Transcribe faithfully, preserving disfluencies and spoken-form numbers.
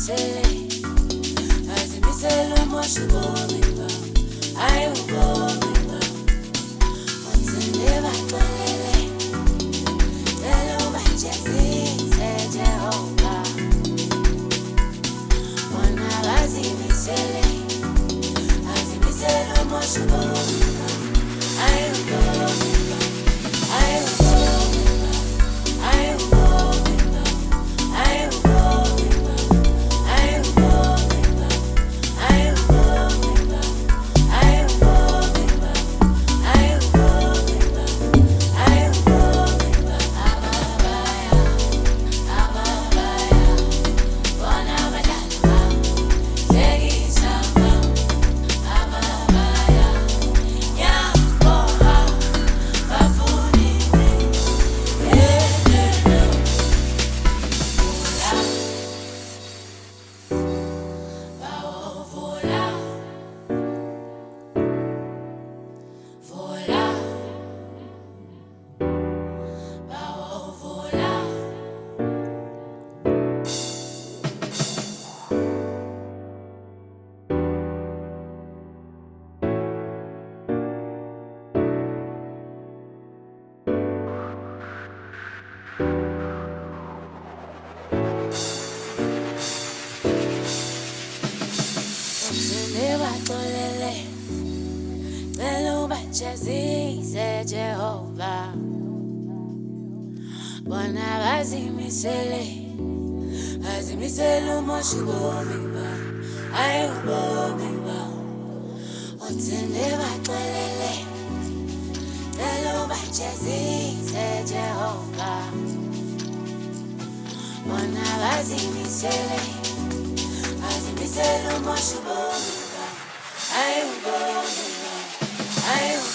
azimisele, azimisele umoshi ubomi ayi ubomi uthinde baxolele, cela ubajezise Jehova, bona bazimisele, azimisele umoshi ubomi ayi ubomi ayi ubomi ayi ubomi ayi ubomi ayi ubomi ayi ubomi ayi ubomi ayi ubomi ayi ubomi ababaya ababaya bona badala lekisama ababaya yaboha bafunile yedelo vola vola bawo vola uthinde baxolele, cela ubajezise Jehova, bona bazimisele, bazimisele umoshi ubomi ayi ubomi uthinde baxolele, cela ubajezise Jehova, bona bazimisele, bazimisele umoshi ubomi ayi ubomi ayi